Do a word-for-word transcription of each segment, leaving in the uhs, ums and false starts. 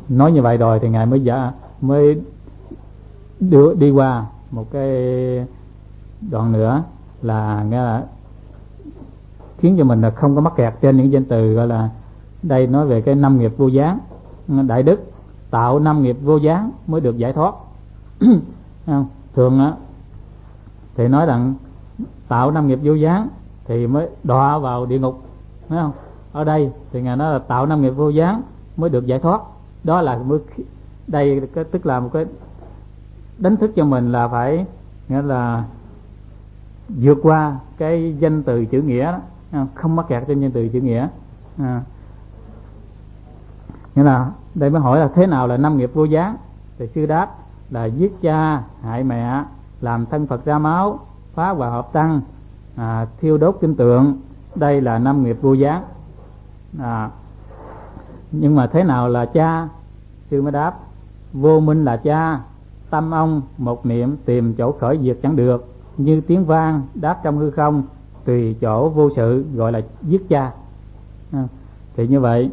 nói như vậy rồi thì ngài mới giả mới đưa, đi qua một cái đoạn nữa là nghe là khiến cho mình là không có mắc kẹt trên những danh từ, gọi là đây nói về cái năm nghiệp vô gián. Đại đức tạo năm nghiệp vô gián mới được giải thoát. Thường á thì nói rằng tạo năm nghiệp vô gián thì mới đọa vào địa ngục, phải không? Ở đây thì ngài nói là tạo năm nghiệp vô gián mới được giải thoát. Đó là mới đây cái, tức là một cái đánh thức cho mình là phải nghĩa là vượt qua cái danh từ chữ nghĩa đó, không mắc kẹt trên danh từ chữ nghĩa. À, nghĩa là đây mới hỏi là thế nào là năm nghiệp vô gián. Thì sư đáp là giết cha hại mẹ, làm thân Phật ra máu, phá hòa hợp tăng, à, thiêu đốt kinh tượng, đây là năm nghiệp vô gián. À, nhưng mà thế nào là cha? Sư mới đáp vô minh là cha, tâm ông một niệm tìm chỗ khởi diệt chẳng được, như tiếng vang đáp trong hư không, tùy chỗ vô sự, gọi là giết cha. À, thì như vậy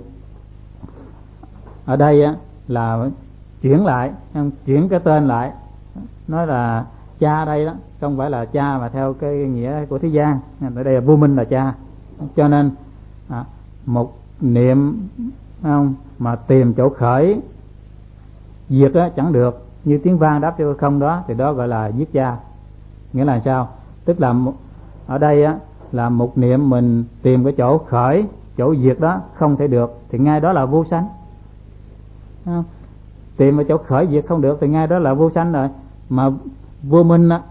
ở đây á, là chuyển lại, chuyển cái tên lại, nói là cha đây đó không phải là cha mà theo cái nghĩa của thế gian, ở đây là vô minh là cha. Cho nên à, một niệm không mà tìm chỗ khởi diệt á, chẳng được, như tiếng vang đáp cho không đó, thì đó gọi là giết cha. Nghĩa là sao? Tức là ở đây á, là một niệm mình tìm cái chỗ khởi, chỗ diệt đó không thể được, thì ngay đó là vô sanh. Không? Tìm ở chỗ khởi diệt không được thì ngay đó là vô sanh rồi. Mà vô minh á,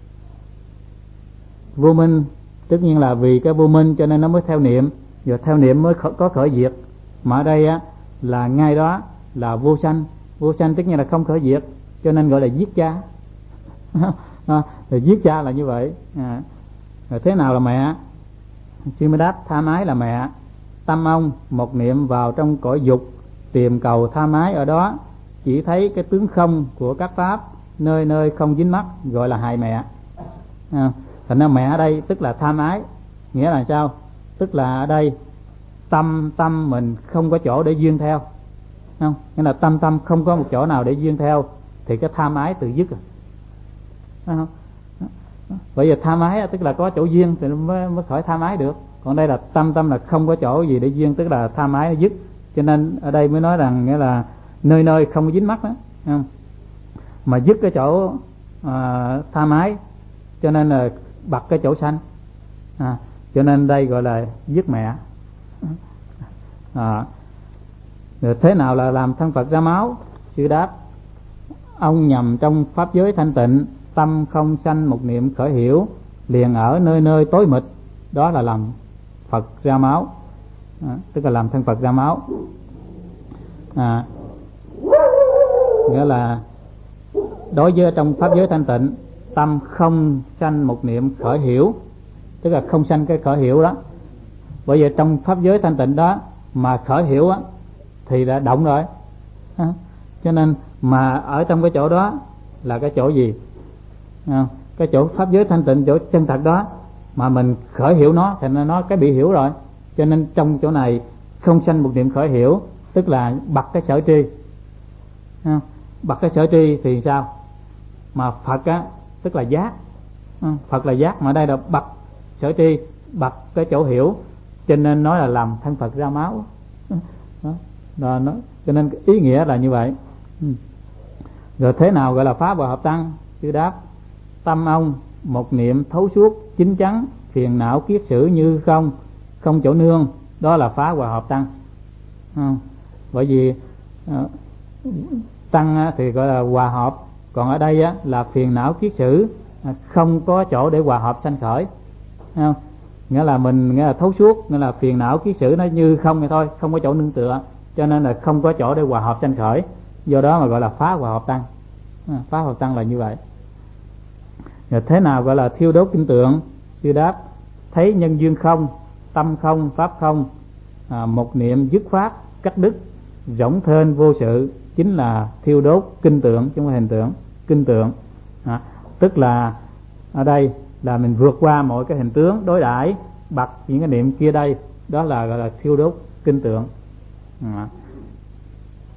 vô minh tất nhiên là vì cái vô minh cho nên nó mới theo niệm, rồi theo niệm mới có khởi diệt. Mà ở đây á, là ngay đó là vô sanh, vô sanh tất nhiên là không khởi diệt, cho nên gọi là giết cha. À, rồi giết cha là như vậy. À, rồi thế nào là mẹ? Sư mới đáp tha mái là mẹ, tâm ông một niệm vào trong cõi dục, tìm cầu tha mái ở đó, chỉ thấy cái tướng không của các pháp, nơi nơi không dính mắc, gọi là hại mẹ. À, thành ra mẹ ở đây tức là tha mái. Nghĩa là sao? Tức là ở đây tâm tâm mình không có chỗ để duyên theo, không? Nghĩa là tâm tâm không có một chỗ nào để duyên theo thì cái tha mái tự dứt rồi. Không? Bởi vì tha mái tức là có chỗ duyên thì mới, mới khỏi tha mái được. Còn đây là tâm tâm là không có chỗ gì để duyên, tức là tha mái nó dứt. Cho nên ở đây mới nói rằng nghĩa là nơi nơi không dính mắc đó, không? Mà dứt cái chỗ à, tha mái, cho nên là bật cái chỗ sanh. À, cho nên đây gọi là giết mẹ. À, rồi thế nào là làm thân Phật ra máu? Sư đáp ông nhầm trong pháp giới thanh tịnh, tâm không sanh một niệm khởi hiểu, liền ở nơi nơi tối mịt, đó là làm Phật ra máu. À, tức là làm thân Phật ra máu. À, nghĩa là đối với trong pháp giới thanh tịnh, tâm không sanh một niệm khởi hiểu, tức là không sanh cái khởi hiểu đó. Bởi vì trong pháp giới thanh tịnh đó mà khởi hiểu á, thì đã động rồi. À, cho nên mà ở trong cái chỗ đó là cái chỗ gì? À, cái chỗ pháp giới thanh tịnh, chỗ chân thật đó mà mình khởi hiểu nó thì nó cái bị hiểu rồi. Cho nên trong chỗ này không sanh một niệm khởi hiểu, tức là bật cái sở tri. À, bật cái sở tri thì sao? Mà Phật á tức là giác. À, Phật là giác, mà đây là bật sở tri, bật cái chỗ hiểu, cho nên nói là làm thân Phật ra máu. Đó, đó, đó. Cho nên ý nghĩa là như vậy. Rồi thế nào gọi là phá hòa hợp tăng? Sư đáp tâm ông một niệm thấu suốt chín chắn, phiền não kiết sử như không, không chỗ nương, đó là phá hòa hợp tăng. À, bởi vì à, tăng thì gọi là hòa hợp, còn ở đây á, là phiền não kiết sử, không có chỗ để hòa hợp sanh khởi. À, nghĩa là mình nghĩa là thấu suốt, nghĩa là phiền não kiết sử nó như không thì thôi, không có chỗ nương tựa, cho nên là không có chỗ để hòa hợp sanh khởi, do đó mà gọi là phá hòa hợp tăng. À, phá hòa hợp tăng là như vậy. Rồi thế nào gọi là thiêu đốt kinh tượng? Sư đáp thấy nhân duyên không, tâm không, pháp không, à, một niệm dứt pháp cắt đứt, rỗng thênh vô sự, chính là thiêu đốt kinh tượng, chứ không phải hình tượng. Kinh tượng à, tức là ở đây là mình vượt qua mọi cái hình tướng đối đãi, bật những cái niệm kia đây, đó là gọi là thiêu đốt kinh tượng. À,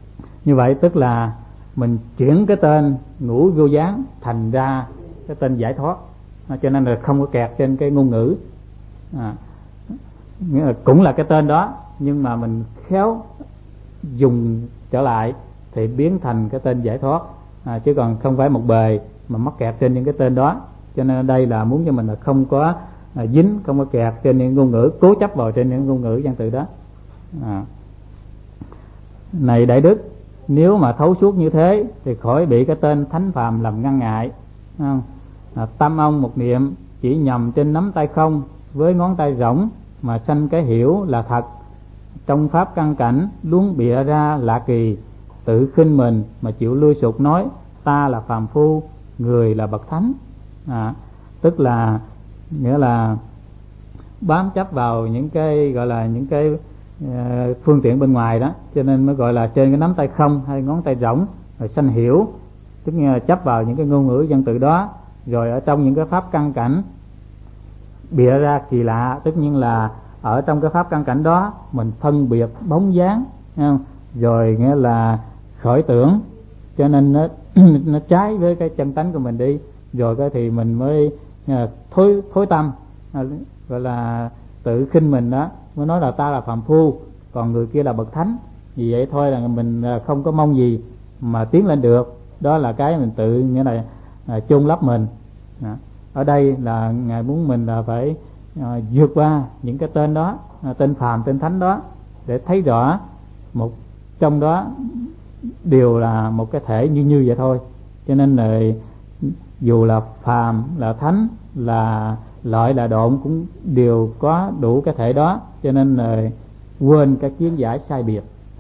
Như vậy tức là mình chuyển cái tên ngũ vô gián thành ra cái tên giải thoát, à, cho nên là không có kẹt trên cái ngôn ngữ. À, nghĩa là cũng là cái tên đó nhưng mà mình khéo dùng trở lại thì biến thành cái tên giải thoát, à, chứ còn không phải một bề mà mắc kẹt trên những cái tên đó. Cho nên đây là muốn cho mình là không có à, dính, không có kẹt trên những ngôn ngữ, cố chấp vào trên những ngôn ngữ văn tự đó. À. Này đại đức, nếu mà thấu suốt như thế thì khỏi bị cái tên thánh phàm làm ngăn ngại. À, tâm ông một niệm chỉ nhầm trên nắm tay không với ngón tay rỗng mà sanh cái hiểu là thật. Trong pháp căn cảnh luôn bịa ra lạ kỳ, tự khinh mình mà chịu lui sụt nói ta là phàm phu, người là bậc thánh. À, tức là nghĩa là bám chấp vào những cái gọi là những cái uh, phương tiện bên ngoài đó, cho nên mới gọi là trên cái nắm tay không hay ngón tay rỗng rồi sanh hiểu, tức là chấp vào những cái ngôn ngữ văn tự đó, rồi ở trong những cái pháp căn cảnh bịa ra kỳ lạ, tất nhiên là ở trong cái pháp căn cảnh đó mình phân biệt bóng dáng, không? Rồi nghĩa là khởi tưởng, cho nên nó nó trái với cái chân tánh của mình đi, rồi cái thì mình mới thối thối tâm, gọi là tự khinh mình đó, mới nói là ta là phàm phu, còn người kia là bậc thánh. Vì vậy thôi là mình không có mong gì mà tiến lên được, đó là cái mình tự nghĩa là à, chôn lấp mình. À, ở đây là ngài muốn mình là phải à, vượt qua những cái tên đó, à, tên phàm tên thánh đó, để thấy rõ một trong đó đều là một cái thể như như vậy thôi. Cho nên là dù là phàm là thánh là lợi là độn cũng đều có đủ cái thể đó, cho nên là quên các kiến giải sai biệt.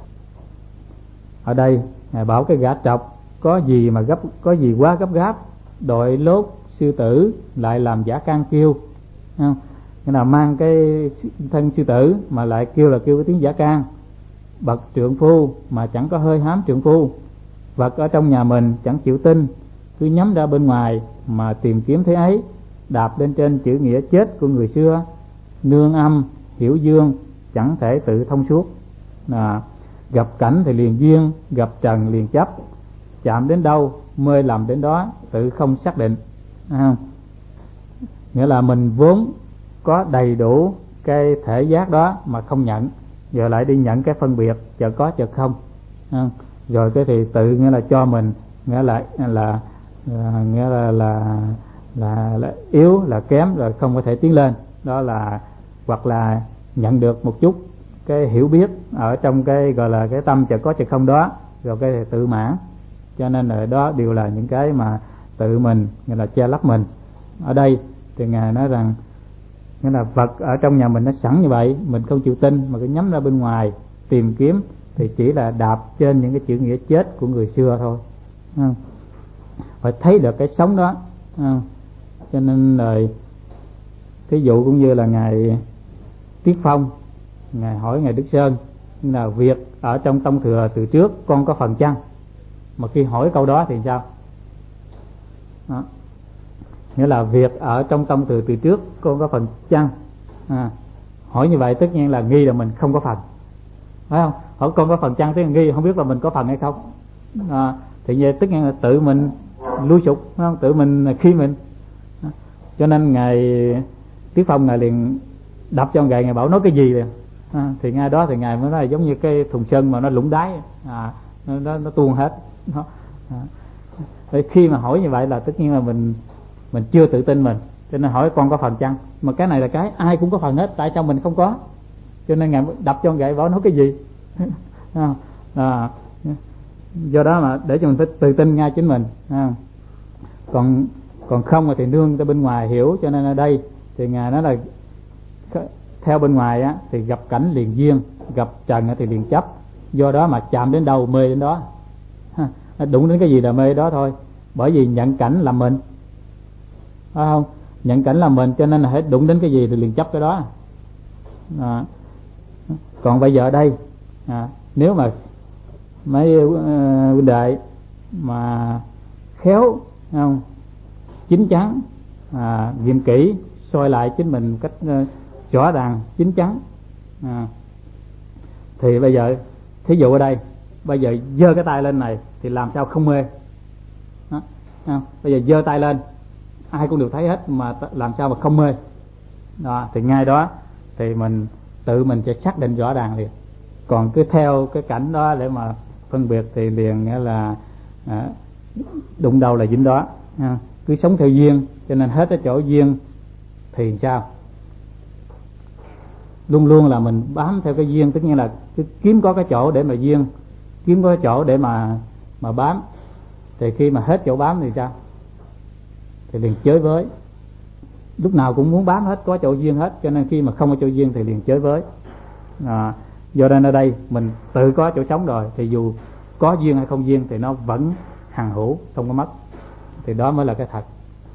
Ở đây ngài bảo cái gã trọc có gì mà gấp, có gì quá gấp gáp, đội lốt sư tử lại làm giả can kêu, không? Cái nào mang cái thân sư tử mà lại kêu là kêu cái tiếng giả can. Bậc trượng phu mà chẳng có hơi hám trượng phu, vật ở trong nhà mình chẳng chịu tin, cứ nhắm ra bên ngoài mà tìm kiếm thế ấy, đạp lên trên chữ nghĩa chết của người xưa, nương âm hiểu dương chẳng thể tự thông suốt. À, gặp cảnh thì liền duyên, gặp trần liền chấp, chạm đến đâu mê lầm đến đó, tự không xác định. À, nghĩa là mình vốn có đầy đủ cái thể giác đó mà không nhận, giờ lại đi nhận cái phân biệt chợt có chợt không. À, rồi cái thì tự nghĩa là cho mình nghĩa là là, là nghĩa là là, là là yếu, là kém, rồi không có thể tiến lên. Đó là hoặc là nhận được một chút cái hiểu biết ở trong cái gọi là cái tâm chợt có chợt không đó, rồi cái thì tự mãn. Cho nên ở đó đều là những cái mà tự mình nghĩa là che lấp mình. Ở đây thì ngài nói rằng nghĩa là vật ở trong nhà mình nó sẵn như vậy, mình không chịu tin mà cứ nhắm ra bên ngoài tìm kiếm, thì chỉ là đạp trên những cái chữ nghĩa chết của người xưa thôi. À, phải thấy được cái sống đó. À, cho nên là thí dụ cũng như là ngài Tiết Phong, ngài hỏi ngài Đức Sơn là việc ở trong tông thừa từ trước con có phần chăng, mà khi hỏi câu đó thì sao? Đó. Nghĩa là việc ở trong tông thừa từ trước con có phần chăng. À, hỏi như vậy tất nhiên là nghi là mình không có phần, phải không? Hỏi con có phần chăng thì nghi không biết là mình có phần hay không. À, thì như tất nhiên là tự mình lui sụp, phải không? Tự mình khi mình. À, cho nên ngài Tiết Phong ngài liền đập cho ngài, ngài bảo nói cái gì liền. À, thì ngay đó thì ngài mới nói là giống như cái thùng sơn mà nó lũng đáy, à, nó, nó, nó tuôn hết. Đó. À, khi mà hỏi như vậy là tất nhiên là mình mình chưa tự tin mình, cho nên hỏi con có phần chăng, mà cái này là cái ai cũng có phần hết, tại sao mình không có? Cho nên ngài đập cho ngài bảo nói cái gì. À, à, do đó mà để cho mình phải tự tin ngay chính mình. À, còn còn không thì nương tới bên ngoài hiểu. Cho nên ở đây thì ngài nói là theo bên ngoài á, thì gặp cảnh liền duyên, gặp trần thì liền chấp, do đó mà chạm đến đâu mê đến đó. Ha, đụng đến cái gì là mê đó thôi, bởi vì nhận cảnh là mình, phải không? Nhận cảnh là mình, cho nên là hãy đụng đến cái gì thì liền chấp cái đó. À, còn bây giờ ở đây à, nếu mà mấy huynh uh, đệ mà khéo, không, chín chắn, à, nghiệm kỹ, soi lại chính mình cách uh, rõ ràng chín chắn, à, thì bây giờ thí dụ ở đây bây giờ giơ cái tay lên này thì làm sao không mê đó, không? Bây giờ giơ tay lên ai cũng đều thấy hết, mà làm sao mà không mê đó, thì ngay đó thì mình tự mình sẽ xác định rõ ràng liền. Còn cứ theo cái cảnh đó để mà phân biệt thì liền nghĩa là à, đụng đầu là dính đó, à, cứ sống theo duyên, cho nên hết cái chỗ duyên thì sao, luôn luôn là mình bám theo cái duyên, tức nghĩa là cứ kiếm có cái chỗ để mà duyên, kiếm có cái chỗ để mà mà bám. Thì khi mà hết chỗ bám thì sao, thì liền chới với, lúc nào cũng muốn bám hết, có chỗ duyên hết, cho nên khi mà không có chỗ duyên thì liền chới với. À, do nên ở đây mình tự có chỗ sống rồi thì dù có duyên hay không duyên thì nó vẫn hằng hữu, không có mất, thì đó mới là cái thật.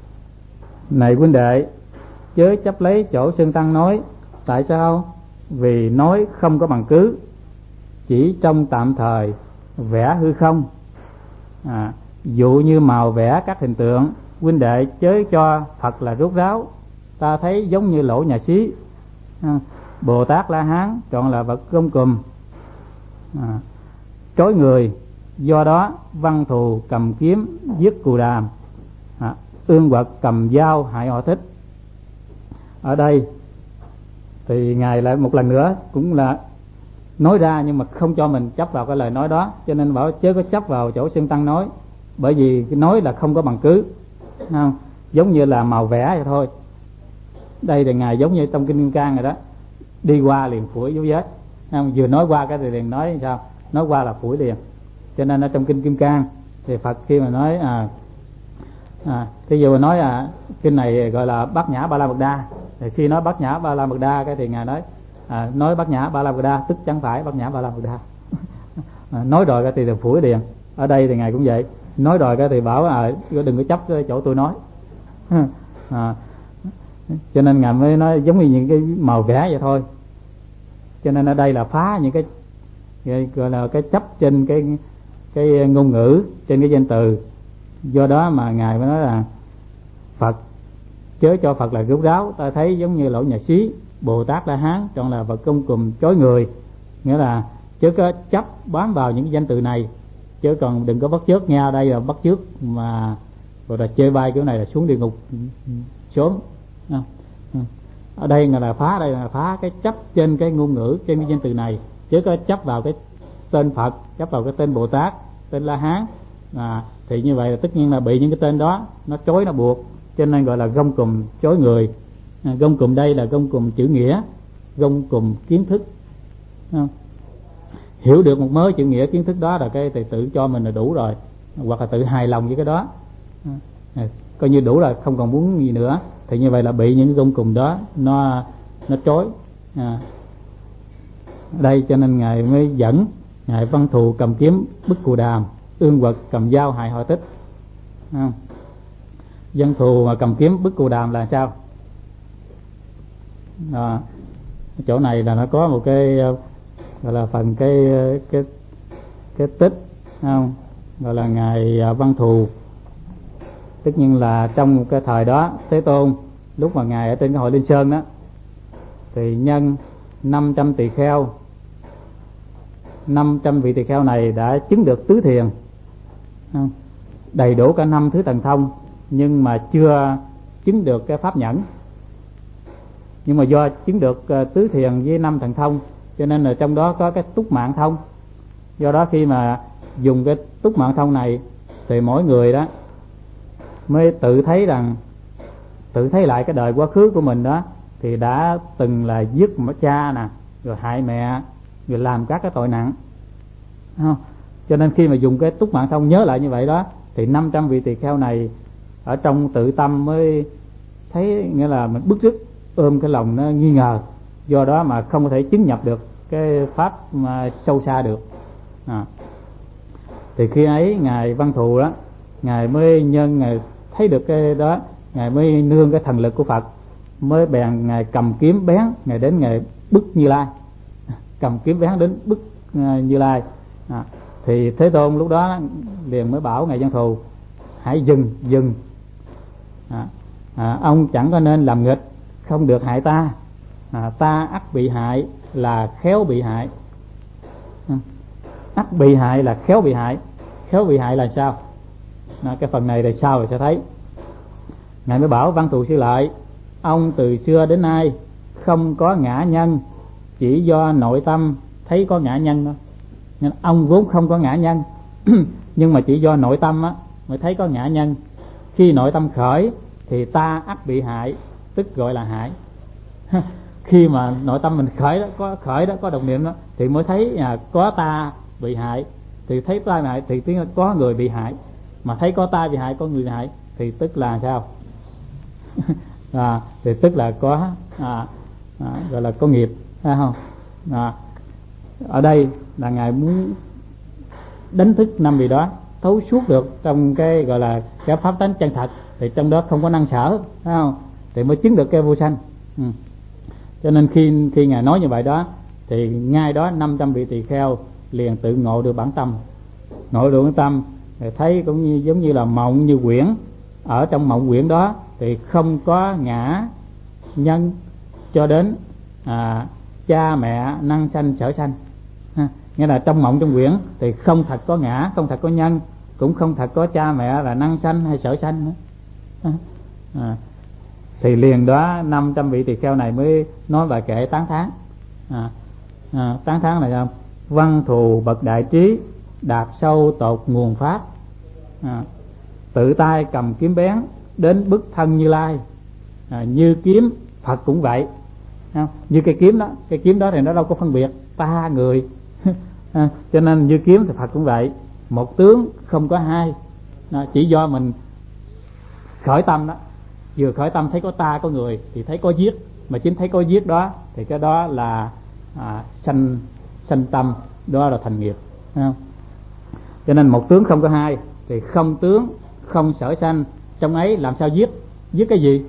Này huynh đệ, chớ chấp lấy chỗ Sơn Tăng nói. Tại sao? Vì nói không có bằng cứ, chỉ trong tạm thời vẽ hư không. À, dụ như màu vẽ các hình tượng, huynh đệ chớ cho Phật là rốt ráo, ta thấy giống như lỗ nhà xí. À, Bồ Tát La Hán chọn là vật gông cùm, à, trói người. Do đó văn thù cầm kiếm giết cù đàm, à, ương quật cầm dao hại họ thích. Ở đây thì ngài lại một lần nữa cũng là nói ra, nhưng mà không cho mình chấp vào cái lời nói đó, cho nên bảo chớ có chấp vào chỗ Sơn Tăng nói, bởi vì cái nói là không có bằng cứ, không? Giống như là màu vẽ vậy thôi. Đây thì ngài giống như trong kinh Kim Cang rồi đó, đi qua liền phủi dấu vết, không? Vừa nói qua cái thì liền nói sao, nói qua là phủi liền. Cho nên ở trong kinh Kim Cang thì Phật khi mà nói à, à thí dụ nói à kinh này gọi là Bát Nhã Ba La Mật Đa, thì khi nói Bát Nhã Ba La Mật Đa cái thì ngài nói à, nói Bát Nhã Ba La Mật Đa tức chẳng phải Bát Nhã Ba La Mật Đa. À, nói rồi cái thì được phủi liền. Ở đây thì ngài cũng vậy, nói rồi cái thì bảo à đừng có chấp cái chỗ tôi nói. À, cho nên ngài mới nói giống như những cái màu vẽ vậy thôi. Cho nên ở đây là phá những cái gọi là cái chấp trên cái cái ngôn ngữ, trên cái danh từ. Do đó mà ngài mới nói là Phật chớ cho Phật là rốt ráo, ta thấy giống như lỗ nhà xí. Bồ Tát La Hán chọn là vật công cùm chói người, nghĩa là chớ có chấp bám vào những danh từ này, chứ còn đừng có bắt chước. Nghe đây là bắt chước mà rồi là chê bai kiểu này là xuống địa ngục sớm. Ở đây là phá, đây là phá cái chấp trên cái ngôn ngữ, trên cái danh từ này, chứ có chấp vào cái tên Phật, chấp vào cái tên Bồ Tát, tên La Hán, à, thì như vậy là tất nhiên là bị những cái tên đó nó trói, nó buộc, cho nên gọi là gông cùm trói người. À, gông cùm đây là gông cùm chữ nghĩa, gông cùm kiến thức. Không? Hiểu được một mớ chữ nghĩa kiến thức đó là cái thì tự cho mình là đủ rồi, hoặc là tự hài lòng với cái đó, à, coi như đủ rồi, không còn muốn gì nữa. Thì như vậy là bị những cái gông cùm đó nó nó trói. À, đây cho nên ngài mới dẫn ngài văn thù cầm kiếm bức cù đàm, ương quật cầm dao hại họ tích. À, văn thù mà cầm kiếm bức cù đàm là sao? À, chỗ này là nó có một cái gọi là phần cái cái cái tích, không? Gọi là ngài văn thù, tất nhiên là trong cái thời đó Thế Tôn lúc mà ngài ở trên cái hội Linh Sơn đó thì nhân năm trăm tỳ kheo, năm trăm vị tỳ kheo này đã chứng được tứ thiền, không? Đầy đủ cả năm thứ thần thông, nhưng mà chưa chứng được cái pháp nhẫn. Nhưng mà do chứng được uh, tứ thiền với năm thần thông, cho nên là trong đó có cái túc mạng thông. Do đó khi mà dùng cái túc mạng thông này thì mỗi người đó mới tự thấy rằng, tự thấy lại cái đời quá khứ của mình đó, thì đã từng là giết cha nè, rồi hại mẹ, rồi làm các cái tội nặng, không? Cho nên khi mà dùng cái túc mạng thông nhớ lại như vậy đó, thì năm trăm vị tỳ kheo này ở trong tự tâm mới thấy, nghĩa là mình bức rứt, ôm cái lòng nó nghi ngờ, do đó mà không có thể chứng nhập được cái pháp mà sâu xa được. À, thì khi ấy ngài văn thù đó, ngài mới nhân ngài thấy được cái đó, ngài mới nương cái thần lực của Phật, mới bèn ngài cầm kiếm bén, ngài đến ngài bức Như Lai, cầm kiếm bén đến bức uh, Như Lai. À, thì Thế Tôn lúc đó liền mới bảo ngài văn thù hãy dừng dừng, à, à, ông chẳng có nên làm nghịch, không được hại ta, à, ta ắt bị hại là khéo bị hại. À, ắt bị hại là khéo bị hại. Khéo bị hại là sao? Đó, cái phần này thì sau rồi sẽ thấy. Ngài mới bảo: Văn Thù Sư Lợi, ông từ xưa đến nay không có ngã nhân, chỉ do nội tâm thấy có ngã nhân thôi. Nên ông vốn không có ngã nhân nhưng mà chỉ do nội tâm á mới thấy có ngã nhân. Khi nội tâm khởi thì ta ắt bị hại, tức gọi là hại. Khi mà nội tâm mình khởi đó, có khởi đó, có đồng niệm đó, thì mới thấy à, có ta bị hại. Thì thấy ta bị hại thì tiếng có người bị hại. Mà thấy có ta bị hại, có người bị hại thì tức là sao? À, thì tức là có à, à, gọi là có nghiệp, phải không? À, ở đây là ngài muốn đánh thức năm vị đó thấu suốt được trong cái gọi là cái pháp tánh chân thật, thì trong đó không có năng sở, phải không? Thì mới chứng được cái vô sanh. Ừ. Cho nên khi khi ngài nói như vậy đó, thì ngay đó năm trăm vị tỳ kheo liền tự ngộ được bản tâm. Ngộ được bản tâm thì thấy cũng như giống như là mộng như quyển. Ở trong mộng quyển đó thì không có ngã nhân cho đến à, cha mẹ năng sanh sở sanh. Ha. Nghĩa là trong mộng trong quyển thì không thật có ngã, không thật có nhân, cũng không thật có cha mẹ là năng sanh hay sở sanh nữa. À, thì liền đó năm trăm vị tỳ kheo này mới nói bài kệ tán thán. À, à, tán thán là sao? Văn Thù bậc đại trí, đạt sâu tột nguồn pháp. À, tự tay cầm kiếm bén, đến bức thân Như Lai. À, như kiếm Phật cũng vậy. À, như cây kiếm đó, cây kiếm đó thì nó đâu có phân biệt ta người. À, cho nên như kiếm thì Phật cũng vậy, một tướng không có hai. À, chỉ do mình khởi tâm đó, vừa khởi tâm thấy có ta có người thì thấy có giết, mà chính thấy có giết đó thì cái đó là à, sanh sanh tâm, đó là thành nghiệp. À, cho nên một tướng không có hai thì không tướng không sở sanh, trong ấy làm sao giết? Giết cái gì?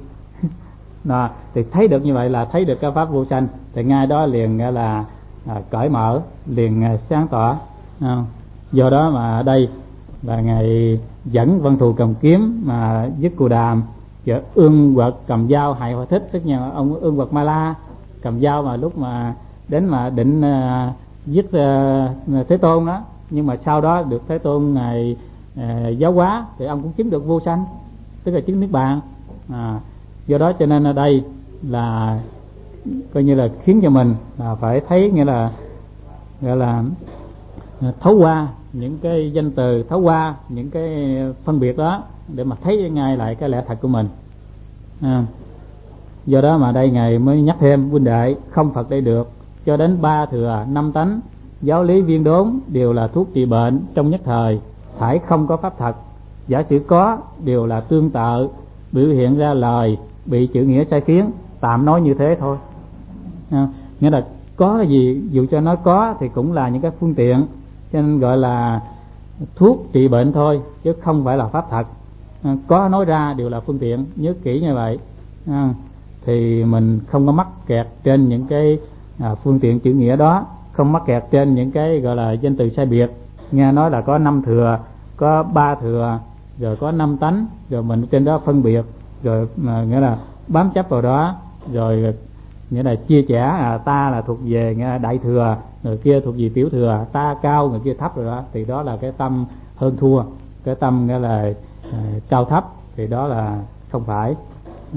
Đó, thì thấy được như vậy là thấy được cái pháp vô sanh, thì ngay đó liền là à, cởi mở, liền à, sáng tỏ. À, do đó mà ở đây là ngài dẫn Văn Thù cầm kiếm mà dứt Cù Đàm, và Ương Quật cầm dao hại Hòa Thích, tức là ông Ương Quật Ma La cầm dao mà lúc mà đến mà định uh, giết uh, Thế Tôn đó, nhưng mà sau đó được Thế Tôn ngài uh, giáo hóa thì ông cũng chứng được vô sanh, tức là chứng niết bàn. À, do đó cho nên ở đây là coi như là khiến cho mình là phải thấy, nghĩa là gọi là thấu qua những cái danh từ, thấu qua những cái phân biệt đó để mà thấy ngay lại cái lẽ thật của mình. À, do đó mà đây ngài mới nhắc thêm: huynh đệ, không Phật đây được, cho đến ba thừa năm tánh, giáo lý viên đốn đều là thuốc trị bệnh trong nhất thời, phải không có pháp thật. Giả sử có đều là tương tự, biểu hiện ra lời bị chữ nghĩa sai khiến, tạm nói như thế thôi. À, nghĩa là có cái gì dù cho nó có thì cũng là những cái phương tiện, cho nên gọi là thuốc trị bệnh thôi chứ không phải là pháp thật. À, có nói ra đều là phương tiện, nhớ kỹ như vậy. À, thì mình không có mắc kẹt trên những cái à, phương tiện chữ nghĩa đó, không mắc kẹt trên những cái gọi là danh từ sai biệt. Nghe nói là có năm thừa, có ba thừa, rồi có năm tánh, rồi mình trên đó phân biệt, rồi à, nghĩa là bám chấp vào đó, rồi nghĩa là chia sẻ à, ta là thuộc về nghĩa là đại thừa, người kia thuộc về tiểu thừa, ta cao người kia thấp, rồi đó thì đó là cái tâm hơn thua, cái tâm nghĩa là à, cao thấp, thì đó là không phải. Ừ.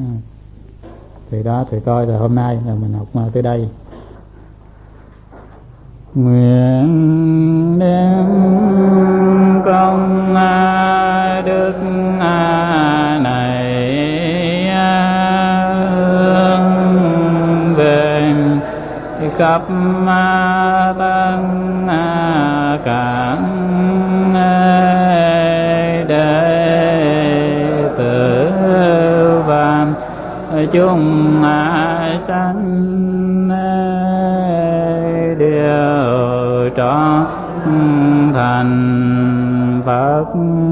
Thì đó thì coi là hôm nay là mình học tới đây. Nguyện đem công đức này hướng về khắp tân cảng đệ tử và chúng sanh đều trọn thành Phật.